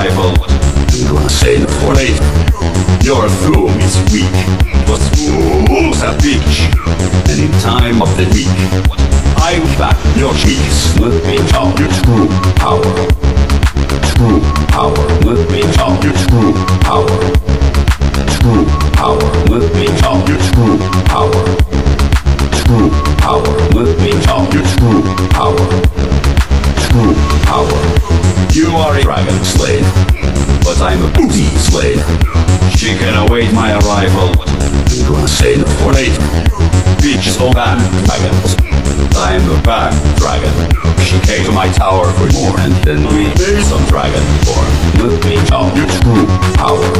arrival. I'm gonna say the for late. Your fool is weak, but fools a bitch. Any time of the week, I will back your cheeks. Let me tell you true power. True power. Let me tell you true power. True power. Let me tell you true power. True power. Let me tell you true power. True power. You are a dragon slave, but I'm a booty slave. She can await my arrival. I'm gonna say the for late. Bitches all bad dragons. I'm a bad dragon. She came to my tower for more, and then we made some dragon form. Let me tell you true power.